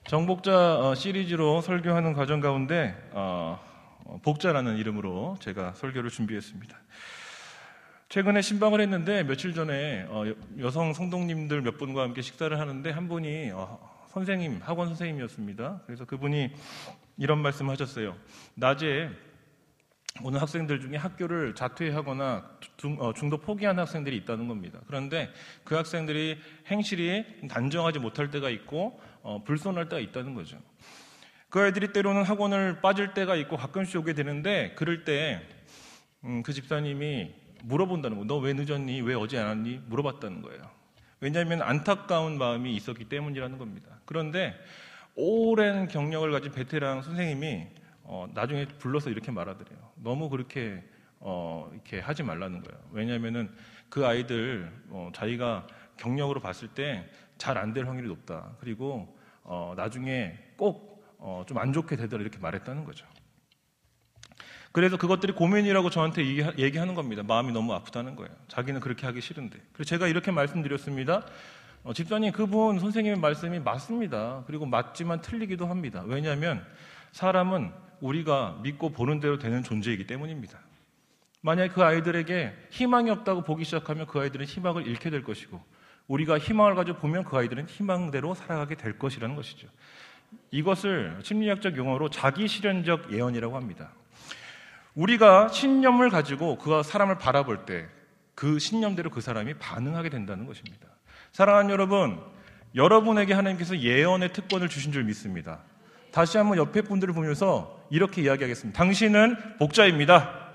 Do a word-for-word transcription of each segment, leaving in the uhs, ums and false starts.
정복자 시리즈로 설교하는 과정 가운데 어, 복자라는 이름으로 제가 설교를 준비했습니다. 최근에 신방을 했는데 며칠 전에 어, 여성 성도님들 몇 분과 함께 식사를 하는데 한 분이 어, 선생님, 학원 선생님이었습니다. 그래서 그분이 이런 말씀을 하셨어요. 낮에 오는 학생들 중에 학교를 자퇴하거나 중, 어, 중도 포기하는 학생들이 있다는 겁니다. 그런데 그 학생들이 행실이 단정하지 못할 때가 있고 어, 불손할 때가 있다는 거죠. 그 아이들이 때로는 학원을 빠질 때가 있고 가끔씩 오게 되는데 그럴 때 음, 그 집사님이 물어본다는 거예요. 너 왜 늦었니? 왜 어제 안 왔니? 물어봤다는 거예요. 왜냐하면 안타까운 마음이 있었기 때문이라는 겁니다. 그런데 오랜 경력을 가진 베테랑 선생님이 어, 나중에 불러서 이렇게 말하더래요. 너무 그렇게 어, 이렇게 하지 말라는 거예요. 왜냐하면은 그 아이들 어, 자기가 경력으로 봤을 때 잘 안 될 확률이 높다. 그리고 어, 나중에 꼭 어, 좀 안 좋게 되더라 이렇게 말했다는 거죠. 그래서 그것들이 고민이라고 저한테 얘기하는 겁니다. 마음이 너무 아프다는 거예요. 자기는 그렇게 하기 싫은데. 그래서 제가 이렇게 말씀드렸습니다. 어, 집사님, 그분 선생님의 말씀이 맞습니다. 그리고 맞지만 틀리기도 합니다. 왜냐하면 사람은 우리가 믿고 보는 대로 되는 존재이기 때문입니다. 만약에 그 아이들에게 희망이 없다고 보기 시작하면 그 아이들은 희망을 잃게 될 것이고 우리가 희망을 가지고 보면 그 아이들은 희망대로 살아가게 될 것이라는 것이죠. 이것을 심리학적 용어로 자기실현적 예언이라고 합니다. 우리가 신념을 가지고 그 사람을 바라볼 때 그 신념대로 그 사람이 반응하게 된다는 것입니다. 사랑하는 여러분, 여러분에게 하나님께서 예언의 특권을 주신 줄 믿습니다. 다시 한번 옆에 분들을 보면서 이렇게 이야기하겠습니다. 당신은 복자입니다.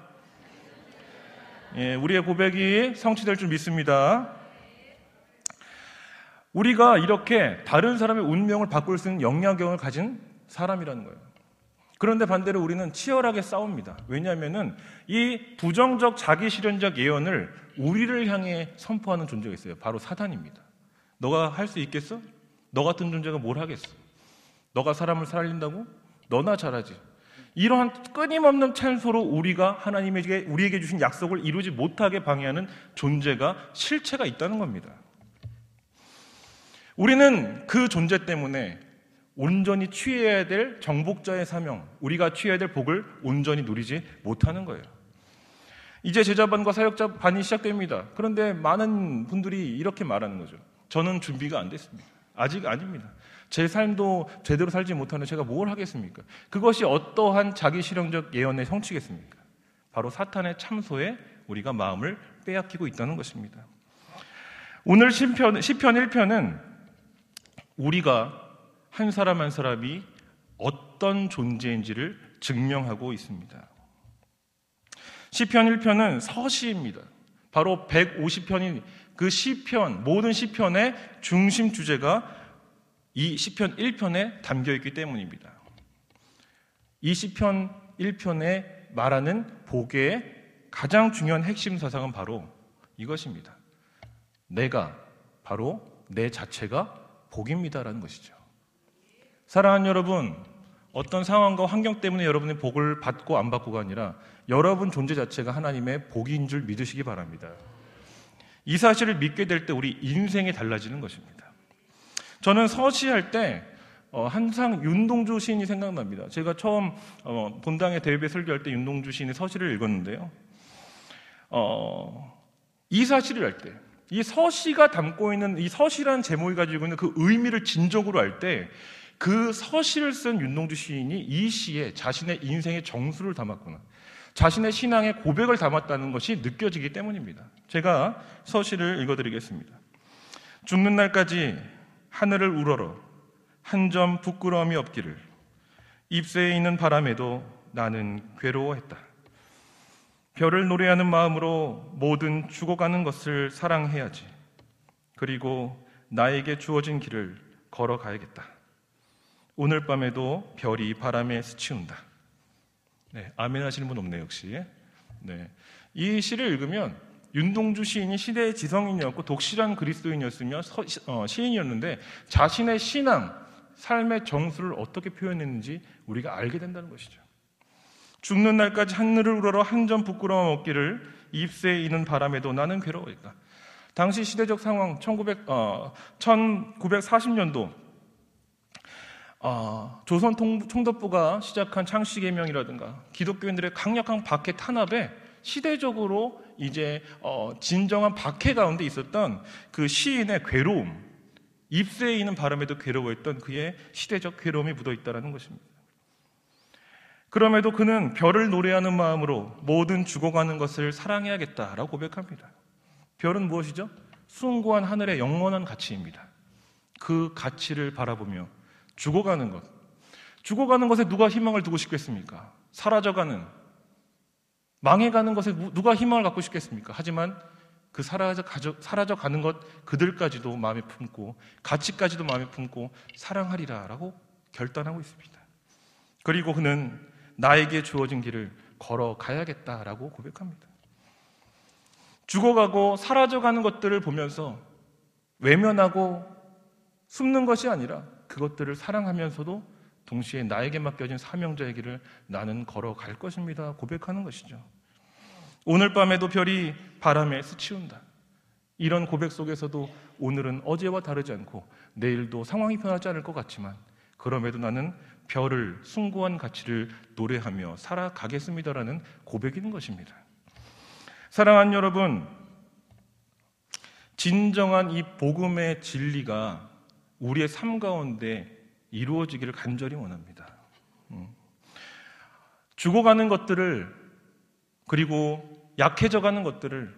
예, 우리의 고백이 성취될 줄 믿습니다. 우리가 이렇게 다른 사람의 운명을 바꿀 수 있는 역량을 가진 사람이라는 거예요. 그런데 반대로 우리는 치열하게 싸웁니다. 왜냐하면 이 부정적 자기실현적 예언을 우리를 향해 선포하는 존재가 있어요. 바로 사단입니다. 너가 할 수 있겠어? 너 같은 존재가 뭘 하겠어? 너가 사람을 살린다고? 너나 잘하지. 이러한 끊임없는 찬소로 우리가 하나님에게 우리에게 주신 약속을 이루지 못하게 방해하는 존재가 실체가 있다는 겁니다. 우리는 그 존재 때문에 온전히 취해야 될 정복자의 사명, 우리가 취해야 될 복을 온전히 누리지 못하는 거예요. 이제 제자반과 사역자반이 시작됩니다. 그런데 많은 분들이 이렇게 말하는 거죠. 저는 준비가 안 됐습니다. 아직 아닙니다. 제 삶도 제대로 살지 못하는 제가 뭘 하겠습니까? 그것이 어떠한 자기실현적 예언의 성취겠습니까? 바로 사탄의 참소에 우리가 마음을 빼앗기고 있다는 것입니다. 오늘 시편, 시편 일 편은 우리가 한 사람 한 사람이 어떤 존재인지를 증명하고 있습니다. 시편 일 편은 서시입니다. 바로 백오십 편인 그 시편, 모든 시편의 중심 주제가 이 시편 일 편에 담겨있기 때문입니다. 이 시편 일 편에 말하는 복의 가장 중요한 핵심 사상은 바로 이것입니다. 내가, 바로 내 자체가 복입니다라는 것이죠. 사랑하는 여러분, 어떤 상황과 환경 때문에 여러분이 복을 받고 안 받고가 아니라 여러분 존재 자체가 하나님의 복인 줄 믿으시기 바랍니다. 이 사실을 믿게 될 때 우리 인생이 달라지는 것입니다. 저는 서시할 때 어, 항상 윤동주 시인이 생각납니다. 제가 처음 어, 본당에 대회에 설교할 때 윤동주 시인의 서시를 읽었는데요. 어, 이 사실을 알 때, 이 서시가 담고 있는 이 서시라는 제목이 가지고 있는 그 의미를 진적으로 알 때 그 서시를 쓴 윤동주 시인이 이 시에 자신의 인생의 정수를 담았구나, 자신의 신앙의 고백을 담았다는 것이 느껴지기 때문입니다. 제가 서시를 읽어드리겠습니다. 죽는 날까지 하늘을 우러러 한 점 부끄러움이 없기를, 잎새에 있는 바람에도 나는 괴로워했다. 별을 노래하는 마음으로 모든 죽어가는 것을 사랑해야지. 그리고 나에게 주어진 길을 걸어가야겠다. 오늘 밤에도 별이 바람에 스치운다. 네, 아멘 하시는 분 없네요, 역시. 네, 이 시를 읽으면 윤동주 시인이 시대의 지성인이었고 독실한 그리스도인이었으며 서, 어, 시인이었는데 자신의 신앙, 삶의 정수를 어떻게 표현했는지 우리가 알게 된다는 것이죠. 죽는 날까지 하늘을 우러러 한 점 부끄러움 없기를, 잎새에 이는 바람에도 나는 괴로워했다. 당시 시대적 상황 천구백사십 년도 어, 조선 통, 총독부가 시작한 창씨개명이라든가 기독교인들의 강력한 박해 탄압에 시대적으로 이제 어, 진정한 박해 가운데 있었던 그 시인의 괴로움, 입새에 있는 바람에도 괴로워했던 그의 시대적 괴로움이 묻어있다는 것입니다. 그럼에도 그는 별을 노래하는 마음으로 모든 죽어가는 것을 사랑해야겠다라고 고백합니다. 별은 무엇이죠? 숭고한 하늘의 영원한 가치입니다. 그 가치를 바라보며 죽어가는 것, 죽어가는 것에 누가 희망을 두고 싶겠습니까? 사라져가는, 망해가는 것에 누가 희망을 갖고 싶겠습니까? 하지만 그 사라져, 사라져가는 것 그들까지도 마음에 품고 가치까지도 마음에 품고 사랑하리라 라고 결단하고 있습니다. 그리고 그는 나에게 주어진 길을 걸어가야겠다라고 고백합니다. 죽어가고 사라져가는 것들을 보면서 외면하고 숨는 것이 아니라 그것들을 사랑하면서도 동시에 나에게 맡겨진 사명자의 길을 나는 걸어갈 것입니다 고백하는 것이죠. 오늘 밤에도 별이 바람에 스치운다. 이런 고백 속에서도 오늘은 어제와 다르지 않고 내일도 상황이 변하지 않을 것 같지만 그럼에도 나는 별을, 숭고한 가치를 노래하며 살아가겠습니다라는 고백인 것입니다. 사랑하는 여러분, 진정한 이 복음의 진리가 우리의 삶 가운데 이루어지기를 간절히 원합니다. 죽어가는 것들을, 그리고 약해져가는 것들을,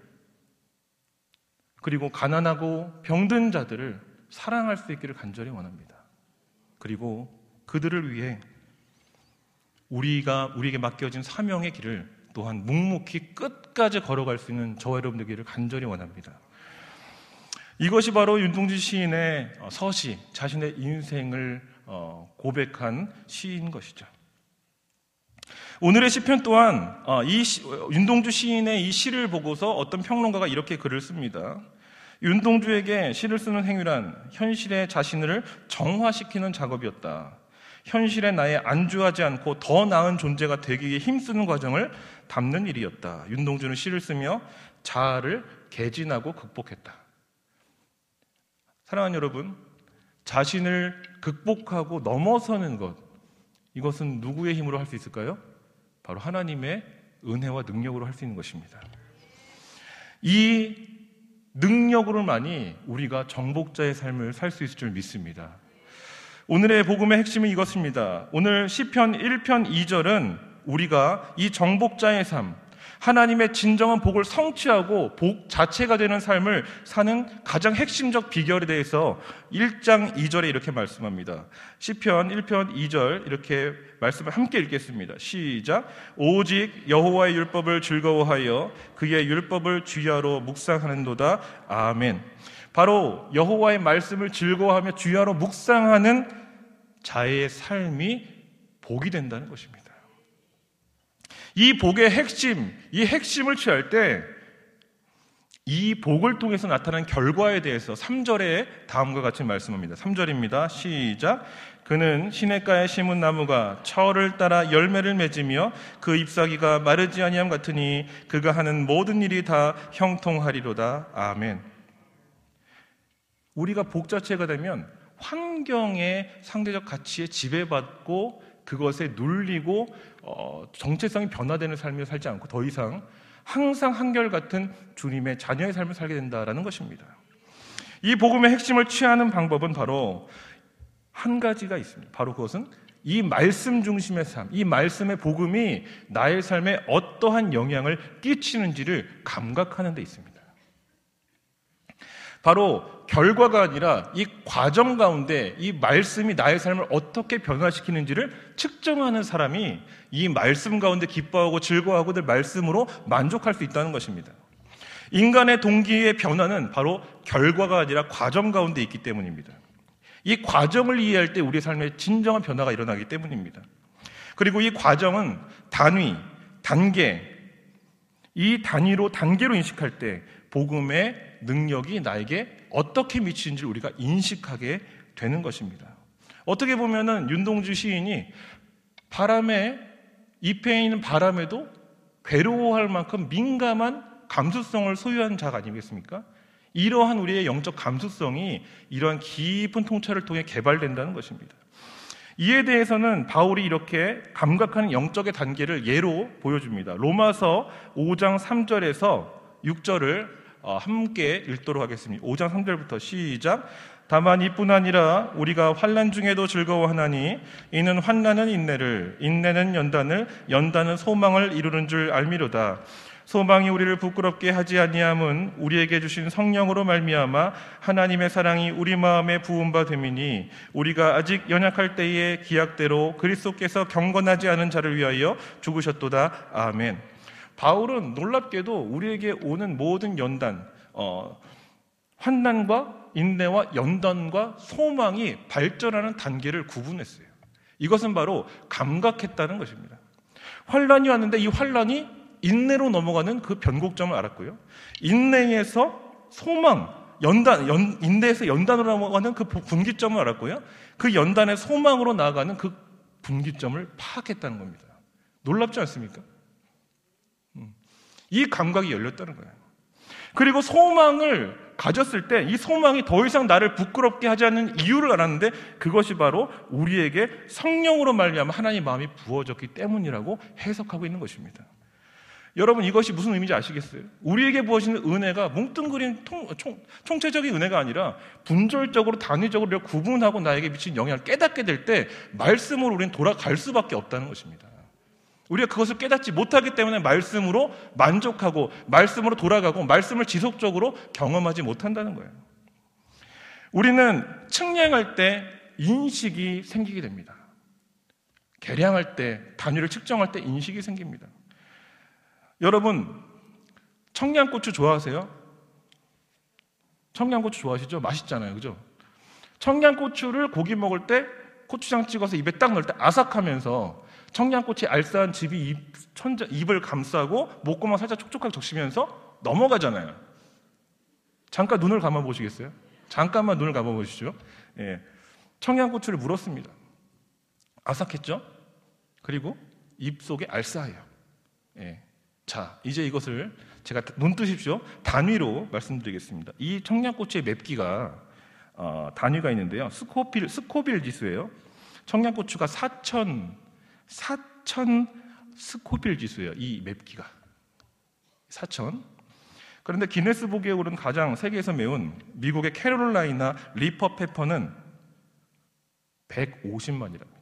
그리고 가난하고 병든 자들을 사랑할 수 있기를 간절히 원합니다. 그리고 그들을 위해 우리가 우리에게 맡겨진 사명의 길을 또한 묵묵히 끝까지 걸어갈 수 있는 저와 여러분들 되기를 간절히 원합니다. 이것이 바로 윤동주 시인의 서시, 자신의 인생을 고백한 시인 것이죠. 오늘의 시편 또한 이 윤동주 시인의 이 시를 보고서 어떤 평론가가 이렇게 글을 씁니다. 윤동주에게 시를 쓰는 행위란 현실의 자신을 정화시키는 작업이었다. 현실에 나에 안주하지 않고 더 나은 존재가 되기 위해 힘쓰는 과정을 담는 일이었다. 윤동주는 시를 쓰며 자아를 개진하고 극복했다. 사랑하는 여러분, 자신을 극복하고 넘어서는 것, 이것은 누구의 힘으로 할 수 있을까요? 바로 하나님의 은혜와 능력으로 할 수 있는 것입니다. 이 능력으로만이 우리가 정복자의 삶을 살 수 있을 줄 믿습니다. 오늘의 복음의 핵심은 이것입니다. 오늘 시편 일 편 이 절은 우리가 이 정복자의 삶, 하나님의 진정한 복을 성취하고 복 자체가 되는 삶을 사는 가장 핵심적 비결에 대해서 일 장 이 절에 이렇게 말씀합니다. 시편 일 편 이 절 이렇게 말씀을 함께 읽겠습니다. 시작. 오직 여호와의 율법을 즐거워하여 그의 율법을 주야로 묵상하는도다. 아멘. 바로 여호와의 말씀을 즐거워하며 주야로 묵상하는 자의 삶이 복이 된다는 것입니다. 이 복의 핵심, 이 핵심을 취할 때 이 복을 통해서 나타난 결과에 대해서 삼 절에 다음과 같이 말씀합니다. 삼 절입니다. 시작. 그는 시냇가에 심은 나무가 철을 따라 열매를 맺으며 그 잎사귀가 마르지 아니함 같으니 그가 하는 모든 일이 다 형통하리로다. 아멘. 우리가 복 자체가 되면 환경의 상대적 가치에 지배받고 그것에 눌리고 어, 정체성이 변화되는 삶을 살지 않고 더 이상 항상 한결같은 주님의 자녀의 삶을 살게 된다는 것입니다. 이 복음의 핵심을 취하는 방법은 바로 한 가지가 있습니다. 바로 그것은 이 말씀 중심의 삶, 이 말씀의 복음이 나의 삶에 어떠한 영향을 끼치는지를 감각하는 데 있습니다. 바로 결과가 아니라 이 과정 가운데 이 말씀이 나의 삶을 어떻게 변화시키는지를 측정하는 사람이 이 말씀 가운데 기뻐하고 즐거워하고 늘 말씀으로 만족할 수 있다는 것입니다. 인간의 동기의 변화는 바로 결과가 아니라 과정 가운데 있기 때문입니다. 이 과정을 이해할 때 우리의 삶에 진정한 변화가 일어나기 때문입니다. 그리고 이 과정은 단위, 단계, 이 단위로 단계로 인식할 때 복음의 능력이 나에게 어떻게 미치는지를 우리가 인식하게 되는 것입니다. 어떻게 보면은 윤동주 시인이 바람에, 잎에 있는 바람에도 괴로워할 만큼 민감한 감수성을 소유한 자가 아니겠습니까? 이러한 우리의 영적 감수성이 이러한 깊은 통찰을 통해 개발된다는 것입니다. 이에 대해서는 바울이 이렇게 감각하는 영적의 단계를 예로 보여줍니다. 로마서 오 장 삼 절에서 육 절을 함께 읽도록 하겠습니다. 오 장 삼 절부터 시작. 다만 이뿐 아니라 우리가 환난 중에도 즐거워하나니 이는 환난은 인내를, 인내는 연단을, 연단은 소망을 이루는 줄 알미로다. 소망이 우리를 부끄럽게 하지 아니함은 우리에게 주신 성령으로 말미암아 하나님의 사랑이 우리 마음에 부은 바 됨이니 우리가 아직 연약할 때에 기약대로 그리스도께서 경건하지 않은 자를 위하여 죽으셨도다. 아멘. 바울은 놀랍게도 우리에게 오는 모든 연단, 어, 환난과 인내와 연단과 소망이 발전하는 단계를 구분했어요. 이것은 바로 감각했다는 것입니다. 환난이 왔는데 이 환난이 인내로 넘어가는 그 변곡점을 알았고요. 인내에서 소망, 연단, 연, 인내에서 연단으로 넘어가는 그 분기점을 알았고요. 그 연단의 소망으로 나아가는 그 분기점을 파악했다는 겁니다. 놀랍지 않습니까? 이 감각이 열렸다는 거예요. 그리고 소망을 가졌을 때 이 소망이 더 이상 나를 부끄럽게 하지 않는 이유를 알았는데 그것이 바로 우리에게 성령으로 말미암아 하나님의 마음이 부어졌기 때문이라고 해석하고 있는 것입니다. 여러분 이것이 무슨 의미인지 아시겠어요? 우리에게 부어지는 은혜가 뭉뚱그린 통, 총, 총체적인 은혜가 아니라 분절적으로 단위적으로 구분하고 나에게 미친 영향을 깨닫게 될 때 말씀으로 우리는 돌아갈 수밖에 없다는 것입니다. 우리가 그것을 깨닫지 못하기 때문에 말씀으로 만족하고 말씀으로 돌아가고 말씀을 지속적으로 경험하지 못한다는 거예요. 우리는 측량할 때 인식이 생기게 됩니다. 계량할 때, 단위를 측정할 때 인식이 생깁니다. 여러분, 청양고추 좋아하세요? 청양고추 좋아하시죠? 맛있잖아요, 그죠? 청양고추를 고기 먹을 때 고추장 찍어서 입에 딱 넣을 때 아삭하면서 청양고추의 알싸한 즙이 입, 천자, 입을 감싸고 목구멍 살짝 촉촉하게 적시면서 넘어가잖아요. 잠깐 눈을 감아보시겠어요? 잠깐만 눈을 감아보시죠. 예. 청양고추를 물었습니다. 아삭했죠? 그리고 입속에 알싸해요. 예. 자, 이제 이것을 제가 눈 뜨십시오. 단위로 말씀드리겠습니다. 이 청양고추의 맵기가 어, 단위가 있는데요. 스코빌, 스코빌 지수예요. 청양고추가 사천, 사천 스코빌 지수예요. 이 맵기가 사천. 그런데 기네스북에 오른 가장 세계에서 매운 미국의 캐롤라이나 리퍼 페퍼는 백오십만이랍니다.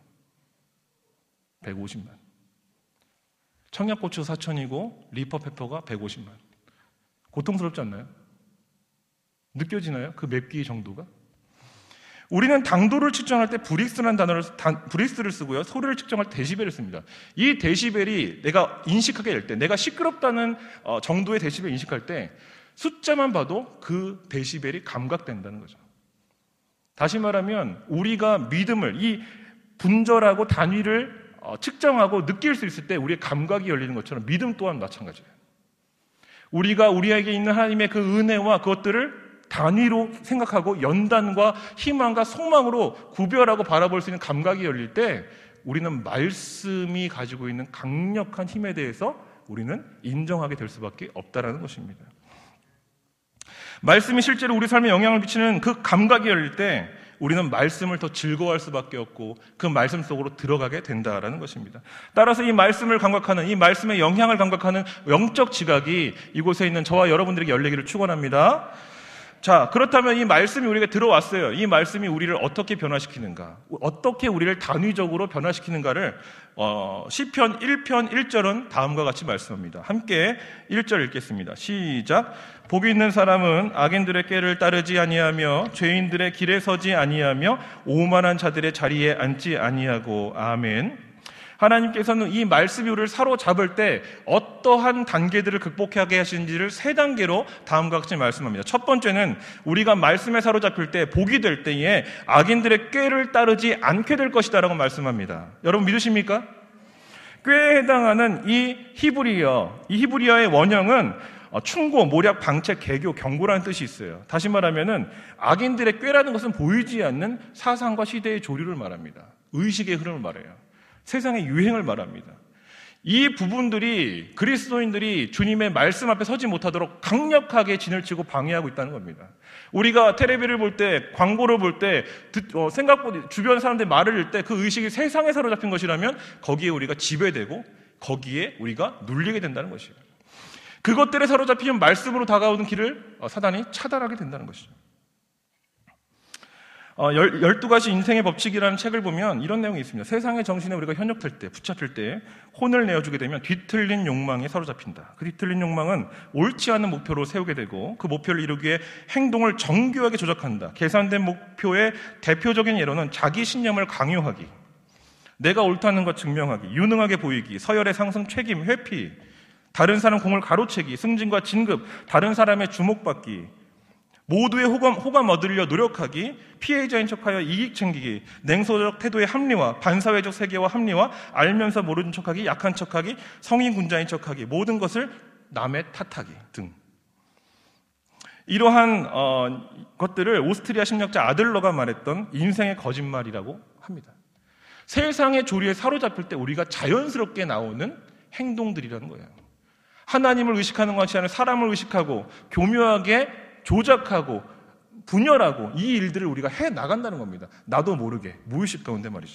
백오십만. 청양고추 사천이고 리퍼 페퍼가 백오십만. 고통스럽지 않나요? 느껴지나요? 그 맵기 정도가? 우리는 당도를 측정할 때 브릭스라는 단어를 단, 브릭스를 쓰고요. 소리를 측정할 때 데시벨을 씁니다. 이 데시벨이 내가 인식하게 될 때, 내가 시끄럽다는 어, 정도의 데시벨 인식할 때 숫자만 봐도 그 데시벨이 감각된다는 거죠. 다시 말하면 우리가 믿음을, 이 분절하고 단위를 어, 측정하고 느낄 수 있을 때 우리의 감각이 열리는 것처럼 믿음 또한 마찬가지예요. 우리가 우리에게 있는 하나님의 그 은혜와 그것들을 단위로 생각하고 연단과 희망과 소망으로 구별하고 바라볼 수 있는 감각이 열릴 때 우리는 말씀이 가지고 있는 강력한 힘에 대해서 우리는 인정하게 될 수밖에 없다는 것입니다. 말씀이 실제로 우리 삶에 영향을 미치는 그 감각이 열릴 때 우리는 말씀을 더 즐거워할 수밖에 없고 그 말씀 속으로 들어가게 된다라는 것입니다. 따라서 이 말씀을 감각하는, 이 말씀의 영향을 감각하는 영적 지각이 이곳에 있는 저와 여러분들에게 열리기를 축원합니다. 자, 그렇다면 이 말씀이 우리에게 들어왔어요. 이 말씀이 우리를 어떻게 변화시키는가, 어떻게 우리를 단위적으로 변화시키는가를 어, 시편 일 편 일 절은 다음과 같이 말씀합니다. 함께 일 절 읽겠습니다. 시작. 복이 있는 사람은 악인들의 꾀를 따르지 아니하며 죄인들의 길에 서지 아니하며 오만한 자들의 자리에 앉지 아니하고. 아멘. 하나님께서는 이 말씀이 우리를 사로잡을 때 어떠한 단계들을 극복하게 하시는지를 세 단계로 다음과 같이 말씀합니다. 첫 번째는 우리가 말씀에 사로잡힐 때, 복이 될 때에 악인들의 꾀를 따르지 않게 될 것이다라고 말씀합니다. 여러분 믿으십니까? 꾀에 해당하는 이 히브리어, 이 히브리어의 원형은 충고, 모략, 방책, 개교, 경고라는 뜻이 있어요. 다시 말하면은 악인들의 꾀라는 것은 보이지 않는 사상과 시대의 조류를 말합니다. 의식의 흐름을 말해요. 세상의 유행을 말합니다. 이 부분들이 그리스도인들이 주님의 말씀 앞에 서지 못하도록 강력하게 진을 치고 방해하고 있다는 겁니다. 우리가 텔레비를 볼 때, 광고를 볼 때, 어, 생각보다 주변 사람들이 말을 할 때 그 의식이 세상에 사로잡힌 것이라면 거기에 우리가 지배되고 거기에 우리가 눌리게 된다는 것이에요. 그것들에 사로잡히면 말씀으로 다가오는 길을 사단이 차단하게 된다는 것이죠. 어, 열두 가지 인생의 법칙이라는 책을 보면 이런 내용이 있습니다. 세상의 정신에 우리가 현혹될 때, 붙잡힐 때 혼을 내어주게 되면 뒤틀린 욕망에 사로잡힌다. 그 뒤틀린 욕망은 옳지 않은 목표로 세우게 되고 그 목표를 이루기 위해 행동을 정교하게 조작한다. 계산된 목표의 대표적인 예로는 자기 신념을 강요하기, 내가 옳다는 것 증명하기, 유능하게 보이기, 서열의 상승, 책임, 회피, 다른 사람 공을 가로채기, 승진과 진급, 다른 사람의 주목받기, 모두의 호감, 호감 얻으려 노력하기, 피해자인 척하여 이익 챙기기, 냉소적 태도의 합리화, 반사회적 세계와 합리화, 알면서 모르는 척하기, 약한 척하기, 성인 군자인 척하기, 모든 것을 남의 탓하기 등. 이러한 어, 것들을 오스트리아 심리학자 아들러가 말했던 인생의 거짓말이라고 합니다. 세상의 조리에 사로잡힐 때 우리가 자연스럽게 나오는 행동들이라는 거예요. 하나님을 의식하는 것이 아니라 사람을 의식하고 교묘하게 조작하고 분열하고 이 일들을 우리가 해 나간다는 겁니다. 나도 모르게 무의식 가운데 말이죠.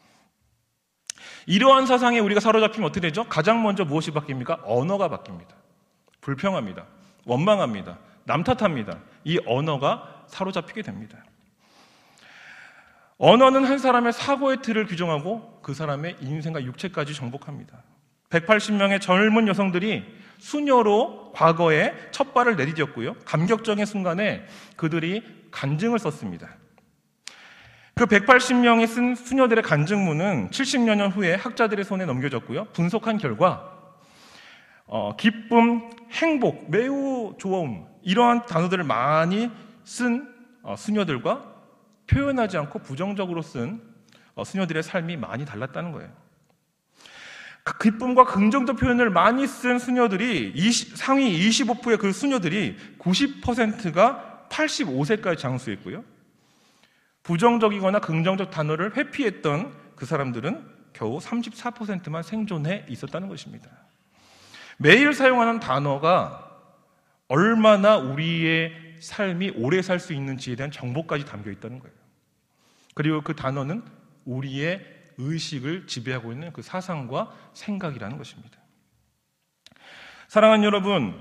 이러한 사상에 우리가 사로잡히면 어떻게 되죠? 가장 먼저 무엇이 바뀝니까? 언어가 바뀝니다. 불평합니다. 원망합니다. 남 탓합니다. 이 언어가 사로잡히게 됩니다. 언어는 한 사람의 사고의 틀을 규정하고 그 사람의 인생과 육체까지 정복합니다. 백팔십 명의 젊은 여성들이 수녀로 과거에 첫 발을 내디뎠고요. 감격적인 순간에 그들이 간증을 썼습니다. 그 백팔십 명이 쓴 수녀들의 간증문은 칠십여 년 후에 학자들의 손에 넘겨졌고요. 분석한 결과 어, 기쁨, 행복, 매우 좋음 이러한 단어들을 많이 쓴 어, 수녀들과 표현하지 않고 부정적으로 쓴 어, 수녀들의 삶이 많이 달랐다는 거예요. 그 기쁨과 긍정적 표현을 많이 쓴 수녀들이 이십, 상위 이십오 퍼센트의 그 수녀들이 구십 퍼센트가 팔십오 세까지 장수했고요. 부정적이거나 긍정적 단어를 회피했던 그 사람들은 겨우 삼십사 퍼센트만 생존해 있었다는 것입니다. 매일 사용하는 단어가 얼마나 우리의 삶이 오래 살 수 있는지에 대한 정보까지 담겨 있다는 거예요. 그리고 그 단어는 우리의 의식을 지배하고 있는 그 사상과 생각이라는 것입니다. 사랑하는 여러분,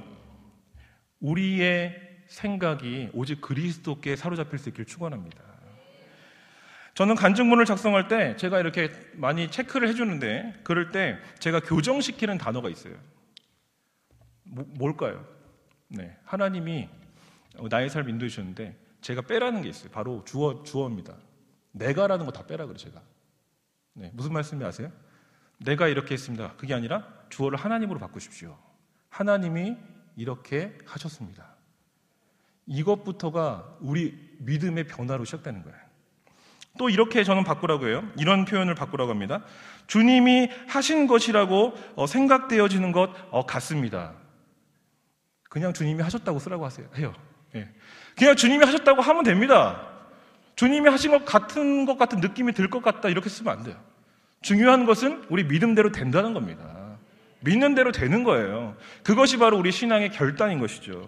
우리의 생각이 오직 그리스도께 사로잡힐 수 있기를 축원합니다. 저는 간증문을 작성할 때 제가 이렇게 많이 체크를 해주는데 그럴 때 제가 교정시키는 단어가 있어요. 뭐, 뭘까요? 네, 하나님이 나의 삶 인도해 주셨는데 제가 빼라는 게 있어요. 바로 주어, 주어입니다. 내가라는 거 다 빼라 그래요, 제가. 네, 무슨 말씀이 아세요? 내가 이렇게 했습니다. 그게 아니라 주어를 하나님으로 바꾸십시오. 하나님이 이렇게 하셨습니다. 이것부터가 우리 믿음의 변화로 시작되는 거예요. 또 이렇게 저는 바꾸라고 해요. 이런 표현을 바꾸라고 합니다. 주님이 하신 것이라고 생각되어지는 것 같습니다. 그냥 주님이 하셨다고 쓰라고 하세요. 해요. 네. 그냥 주님이 하셨다고 하면 됩니다. 주님이 하신 것 같은 것 같은 느낌이 들 것 같다 이렇게 쓰면 안 돼요. 중요한 것은 우리 믿음대로 된다는 겁니다. 믿는 대로 되는 거예요. 그것이 바로 우리 신앙의 결단인 것이죠.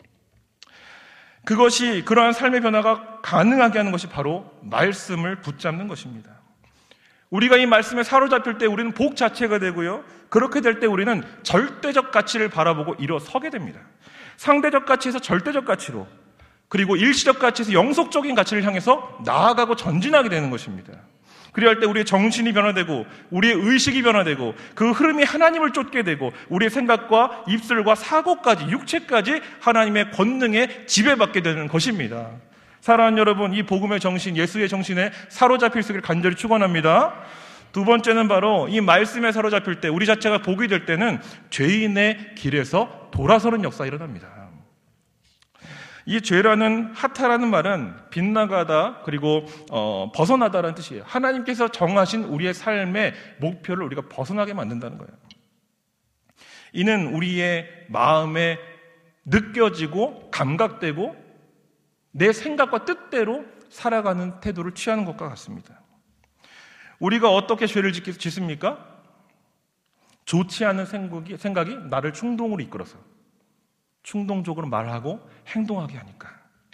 그것이 그러한 삶의 변화가 가능하게 하는 것이 바로 말씀을 붙잡는 것입니다. 우리가 이 말씀에 사로잡힐 때 우리는 복 자체가 되고요. 그렇게 될 때 우리는 절대적 가치를 바라보고 일어서게 됩니다. 상대적 가치에서 절대적 가치로, 그리고 일시적 가치에서 영속적인 가치를 향해서 나아가고 전진하게 되는 것입니다. 그리할 때 우리의 정신이 변화되고 우리의 의식이 변화되고 그 흐름이 하나님을 쫓게 되고 우리의 생각과 입술과 사고까지 육체까지 하나님의 권능에 지배받게 되는 것입니다. 사랑하는 여러분, 이 복음의 정신, 예수의 정신에 사로잡힐 수 있기를 간절히 축원합니다. 두 번째는 바로 이 말씀에 사로잡힐 때 우리 자체가 복이 될 때는 죄인의 길에서 돌아서는 역사가 일어납니다. 이 죄라는 하타라는 말은 빗나가다 그리고 어, 벗어나다라는 뜻이에요. 하나님께서 정하신 우리의 삶의 목표를 우리가 벗어나게 만든다는 거예요. 이는 우리의 마음에 느껴지고 감각되고 내 생각과 뜻대로 살아가는 태도를 취하는 것과 같습니다. 우리가 어떻게 죄를 짓습니까? 좋지 않은 생각이, 생각이 나를 충동으로 이끌어서 충동적으로 말하고 행동하게 하니까.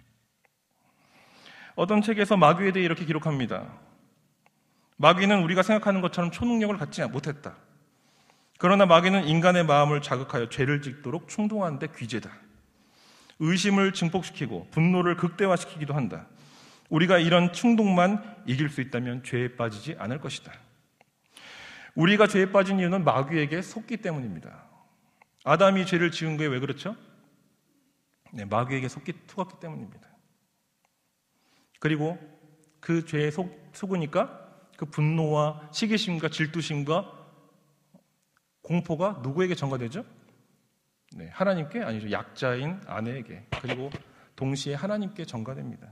어떤 책에서 마귀에 대해 이렇게 기록합니다. 마귀는 우리가 생각하는 것처럼 초능력을 갖지 못했다. 그러나 마귀는 인간의 마음을 자극하여 죄를 짓도록 충동하는 데 귀재다. 의심을 증폭시키고 분노를 극대화시키기도 한다. 우리가 이런 충동만 이길 수 있다면 죄에 빠지지 않을 것이다. 우리가 죄에 빠진 이유는 마귀에게 속기 때문입니다. 아담이 죄를 지은 게 왜 그렇죠? 네, 마귀에게 속기, 속았기 때문입니다. 그리고 그 죄에 속, 속으니까 그 분노와 시기심과 질투심과 공포가 누구에게 전가되죠? 네, 하나님께, 아니죠, 약자인 아내에게, 그리고 동시에 하나님께 전가됩니다.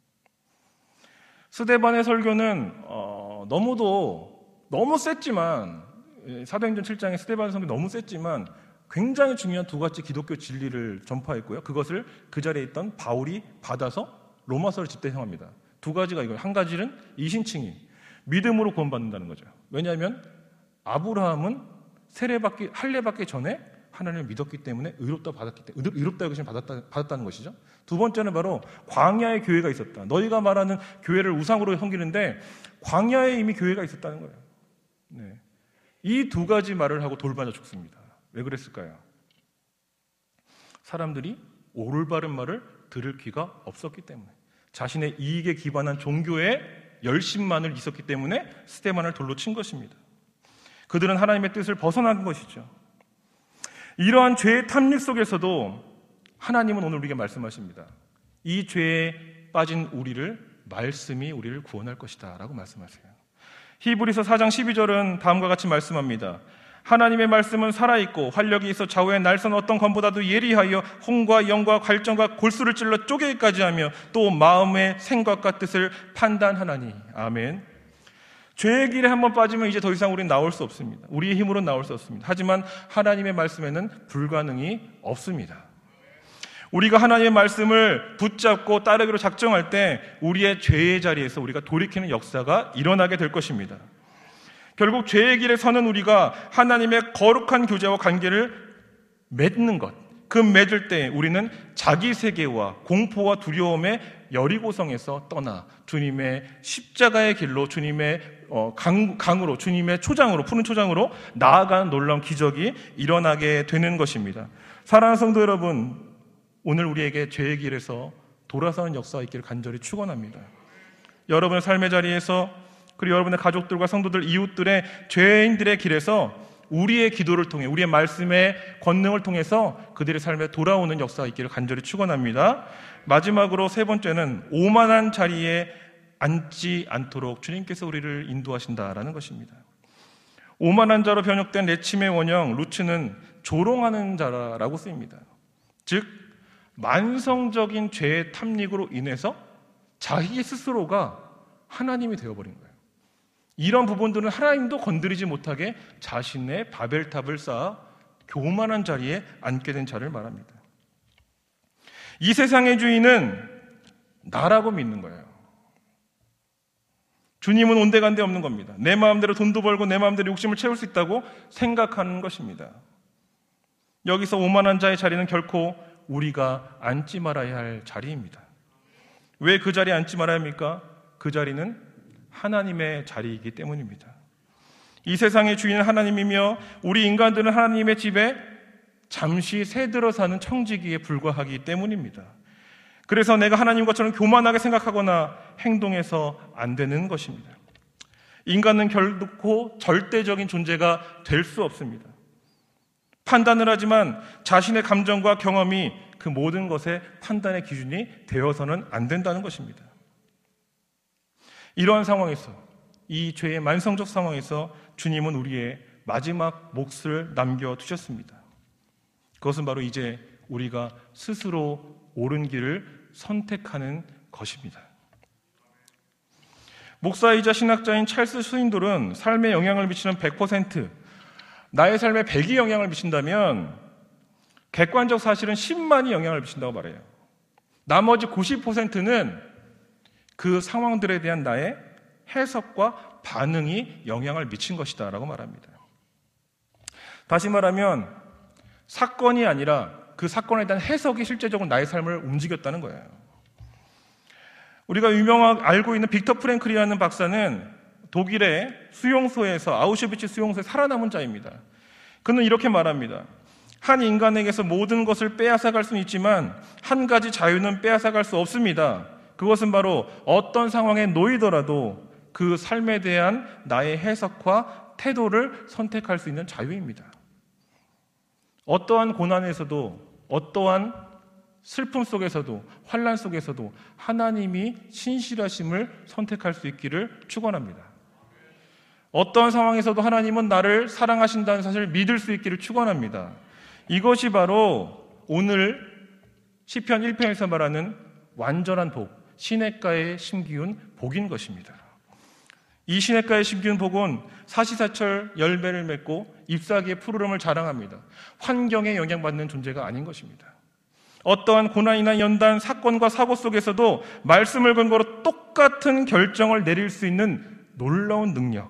스데반의 설교는 어, 너무도 너무 셌지만, 사도행전 칠 장의 스데반의 설교 너무 셌지만 굉장히 중요한 두 가지 기독교 진리를 전파했고요. 그것을 그 자리에 있던 바울이 받아서 로마서를 집대성합니다. 두 가지가 이거예요. 한 가지는 이신칭의, 믿음으로 구원받는다는 거죠. 왜냐하면 아브라함은 세례받기, 할례받기 전에 하나님을 믿었기 때문에 의롭다 받았기 때문에 의롭다 여기심 받았다, 받았다는 것이죠. 두 번째는 바로 광야에 교회가 있었다. 너희가 말하는 교회를 우상으로 섬기는데 광야에 이미 교회가 있었다는 거예요. 네. 이 두 가지 말을 하고 돌받아 죽습니다. 왜 그랬을까요? 사람들이 올바른 말을 들을 귀가 없었기 때문에, 자신의 이익에 기반한 종교의 열심만을 있었기 때문에 스데반을 돌로 친 것입니다. 그들은 하나님의 뜻을 벗어난 것이죠. 이러한 죄의 탐닉 속에서도 하나님은 오늘 우리에게 말씀하십니다. 이 죄에 빠진 우리를, 말씀이 우리를 구원할 것이다 라고 말씀하세요. 히브리서 사 장 십이 절은 다음과 같이 말씀합니다. 하나님의 말씀은 살아있고 활력이 있어 좌우의 날선 어떤 검보다도 예리하여 혼과 영과 갈정과 골수를 찔러 쪼개기까지 하며 또 마음의 생각과 뜻을 판단하나니. 아멘. 죄의 길에 한번 빠지면 이제 더 이상 우리는 나올 수 없습니다. 우리의 힘으로는 나올 수 없습니다. 하지만 하나님의 말씀에는 불가능이 없습니다. 우리가 하나님의 말씀을 붙잡고 따르기로 작정할 때 우리의 죄의 자리에서 우리가 돌이키는 역사가 일어나게 될 것입니다. 결국 죄의 길에 서는 우리가 하나님의 거룩한 교제와 관계를 맺는 것, 그 맺을 때 우리는 자기 세계와 공포와 두려움의 여리고성에서 떠나 주님의 십자가의 길로, 주님의 강, 강으로, 주님의 초장으로, 푸른 초장으로 나아가는 놀라운 기적이 일어나게 되는 것입니다. 사랑하는 성도 여러분, 오늘 우리에게 죄의 길에서 돌아서는 역사가 있기를 간절히 축원합니다. 여러분의 삶의 자리에서, 그리고 여러분의 가족들과 성도들, 이웃들의 죄인들의 길에서 우리의 기도를 통해, 우리의 말씀의 권능을 통해서 그들의 삶에 돌아오는 역사가 있기를 간절히 축원합니다. 마지막으로 세 번째는 오만한 자리에 앉지 않도록 주님께서 우리를 인도하신다라는 것입니다. 오만한 자로 번역된 레침의 원형 루츠는 조롱하는 자라고 쓰입니다. 즉 만성적인 죄의 탐닉으로 인해서 자기 스스로가 하나님이 되어버린 거예요. 이런 부분들은 하나님도 건드리지 못하게 자신의 바벨탑을 쌓아 교만한 자리에 앉게 된 자를 말합니다. 이 세상의 주인은 나라고 믿는 거예요. 주님은 온데간데 없는 겁니다. 내 마음대로 돈도 벌고 내 마음대로 욕심을 채울 수 있다고 생각하는 것입니다. 여기서 오만한 자의 자리는 결코 우리가 앉지 말아야 할 자리입니다. 왜 그 자리에 앉지 말아야 합니까? 그 자리는 하나님의 자리이기 때문입니다. 이 세상의 주인은 하나님이며 우리 인간들은 하나님의 집에 잠시 새들어 사는 청지기에 불과하기 때문입니다. 그래서 내가 하나님과처럼 교만하게 생각하거나 행동해서 안 되는 것입니다. 인간은 결코 절대적인 존재가 될 수 없습니다. 판단을 하지만 자신의 감정과 경험이 그 모든 것의 판단의 기준이 되어서는 안 된다는 것입니다. 이러한 상황에서, 이 죄의 만성적 상황에서 주님은 우리의 마지막 몫을 남겨두셨습니다. 그것은 바로 이제 우리가 스스로 옳은 길을 선택하는 것입니다. 목사이자 신학자인 찰스 스윈돌은 삶에 영향을 미치는 백 퍼센트, 나의 삶에 백이 영향을 미친다면 객관적 사실은 십만이 영향을 미친다고 말해요. 나머지 구십 퍼센트는 그 상황들에 대한 나의 해석과 반응이 영향을 미친 것이다 라고 말합니다. 다시 말하면 사건이 아니라 그 사건에 대한 해석이 실제적으로 나의 삶을 움직였다는 거예요. 우리가 유명하게 알고 있는 빅터 프랭클이라는 박사는 독일의 수용소에서, 아우슈비츠 수용소에 살아남은 자입니다. 그는 이렇게 말합니다. 한 인간에게서 모든 것을 빼앗아갈 수는 있지만 한 가지 자유는 빼앗아갈 수 없습니다. 그것은 바로 어떤 상황에 놓이더라도 그 삶에 대한 나의 해석과 태도를 선택할 수 있는 자유입니다. 어떠한 고난에서도, 어떠한 슬픔 속에서도, 환난 속에서도 하나님이 신실하심을 선택할 수 있기를 축원합니다. 어떠한 상황에서도 하나님은 나를 사랑하신다는 사실을 믿을 수 있기를 축원합니다. 이것이 바로 오늘 시편 일 편에서 말하는 완전한 복, 시냇가에 심기운 복인 것입니다. 이 시냇가에 심기운 복은 사시사철 열매를 맺고 잎사귀의 푸르름을 자랑합니다. 환경에 영향받는 존재가 아닌 것입니다. 어떠한 고난이나 연단, 사건과 사고 속에서도 말씀을 근거로 똑같은 결정을 내릴 수 있는 놀라운 능력,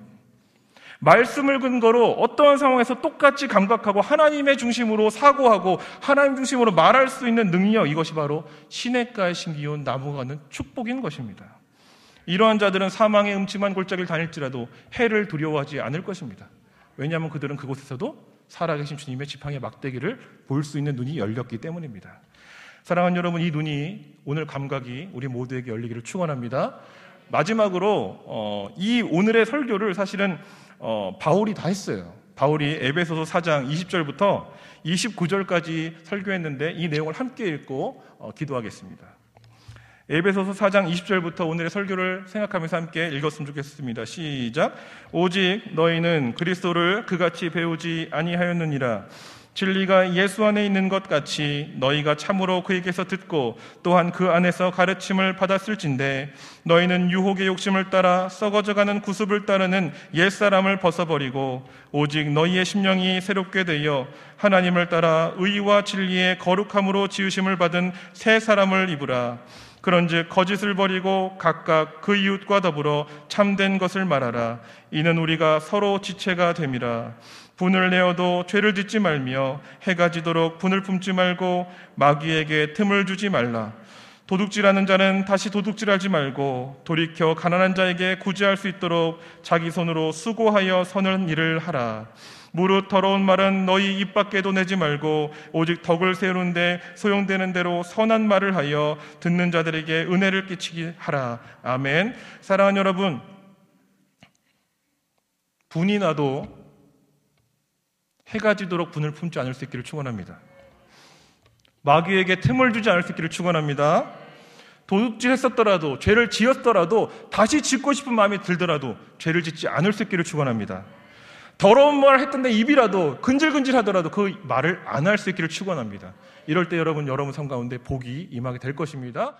말씀을 근거로 어떠한 상황에서 똑같이 감각하고 하나님의 중심으로 사고하고 하나님 중심으로 말할 수 있는 능력, 이것이 바로 시냇가에 심기운 나무가 갖는 축복인 것입니다. 이러한 자들은 사망의 음침한 골짜기를 다닐지라도 해를 두려워하지 않을 것입니다. 왜냐하면 그들은 그곳에서도 살아계신 주님의 지팡이의 막대기를 볼 수 있는 눈이 열렸기 때문입니다. 사랑하는 여러분, 이 눈이, 오늘 감각이 우리 모두에게 열리기를 축원합니다. 마지막으로 어, 이 오늘의 설교를 사실은 어, 바울이 다 했어요. 바울이 에베소서 사 장 이십 절부터 이십구 절까지 설교했는데 이 내용을 함께 읽고 어, 기도하겠습니다. 에베소서 사 장 이십 절부터 오늘의 설교를 생각하면서 함께 읽었으면 좋겠습니다. 시작. 오직 너희는 그리스도를 그같이 배우지 아니하였느니라. 진리가 예수 안에 있는 것 같이 너희가 참으로 그에게서 듣고 또한 그 안에서 가르침을 받았을진데 너희는 유혹의 욕심을 따라 썩어져가는 구습을 따르는 옛사람을 벗어버리고 오직 너희의 심령이 새롭게 되어 하나님을 따라 의와 진리의 거룩함으로 지으심을 받은 새 사람을 입으라. 그런즉 거짓을 버리고 각각 그 이웃과 더불어 참된 것을 말하라. 이는 우리가 서로 지체가 됨이라. 분을 내어도 죄를 짓지 말며 해가 지도록 분을 품지 말고 마귀에게 틈을 주지 말라. 도둑질하는 자는 다시 도둑질하지 말고 돌이켜 가난한 자에게 구제할 수 있도록 자기 손으로 수고하여 선한 일을 하라. 무릇 더러운 말은 너희 입 밖에도 내지 말고 오직 덕을 세우는데 소용되는 대로 선한 말을 하여 듣는 자들에게 은혜를 끼치게 하라. 아멘. 사랑하는 여러분, 분이 나도 해가 지도록 분을 품지 않을 수 있기를 축원합니다. 마귀에게 틈을 주지 않을 수 있기를 축원합니다. 도둑질 했었더라도, 죄를 지었더라도, 다시 짓고 싶은 마음이 들더라도 죄를 짓지 않을 수 있기를 축원합니다. 더러운 말을 했던데 입이라도 근질근질 하더라도 그 말을 안 할 수 있기를 축원합니다. 이럴 때 여러분, 여러분 삶 가운데 복이 임하게 될 것입니다.